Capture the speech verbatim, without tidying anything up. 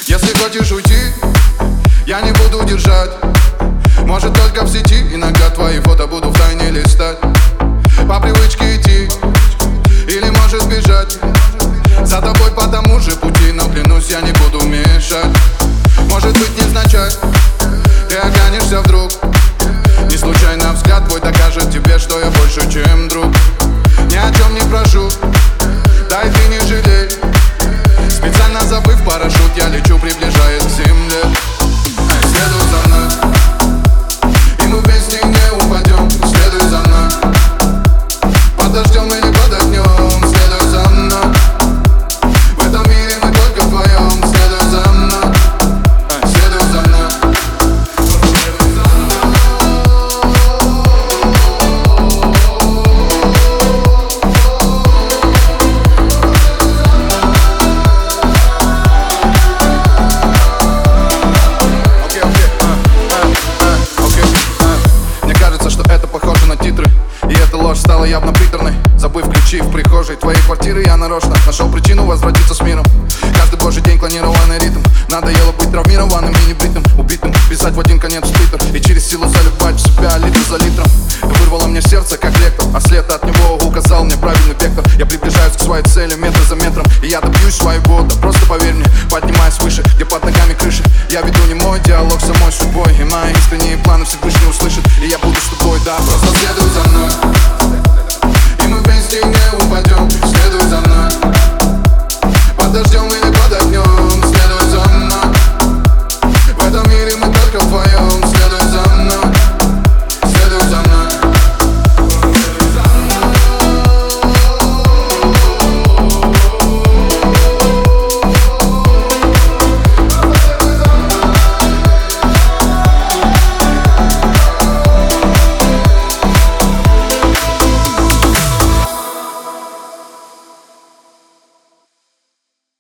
Если хочешь уйти, я не буду держать. Может, только в сети иногда твои фото буду втайне листать. По привычке идти или может бежать за тобой по тому же пути, но клянусь, я не буду мешать. Может быть, невзначай ты оглянешься вдруг, не случайно взгляд твой докажет тебе, что я больше, чем друг. Ни о чем не прошу, дай ты не жалей. Специально забыв парашют, я лечу, приближаясь к земле. Эй, следуй за мной, и мы вместе не упадем. Следуй за мной, подождем или под огнем. Следуй за мной, в этом мире мы только вдвоем. Следуй за мной, эй, следуй за мной. И эта ложь стала явно приторной. Забыв ключи в прихожей твоей квартиры, я нарочно нашел причину возвратиться с миром. Каждый божий день клонированный ритм. Надоело быть травмированным и небритым, убитым, писать в один конец сплиттер и через силу заливать в себя литр за литром. Вырвало мне сердце, как лектор, а след от него указал мне правильный вектор. Я приближаюсь к своей цели метр за метром, и я добьюсь своего, да просто поверь мне. Поднимаясь выше, где под ногами крыши, я веду не мой диалог с самой судьбой, и мои искренние планы Всевышний услышит. И я буду с тобой, да, просто следуй за мной, и мы вместе не упадем. Следуй за мной, подождем и